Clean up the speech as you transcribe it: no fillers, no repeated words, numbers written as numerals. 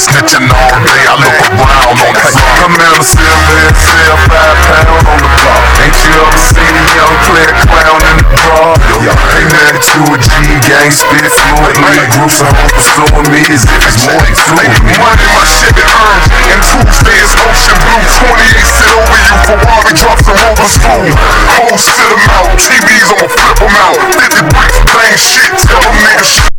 snitching all day, I look around on the block. I'm in a sell 5 pound on the block. Ain't you ever seen a young player clown in the bar? Ain't nothing to a G, gang spit fluently. Groups of hoes pursuing me as if it's more than fluid. Money, my shit it earned, and Tuesday is ocean blue. 28 sit over you, Ferrari drops and over school. Hoes sit them out, TVs I'ma flip them out. 50 bricks, bang shit, tell them niggas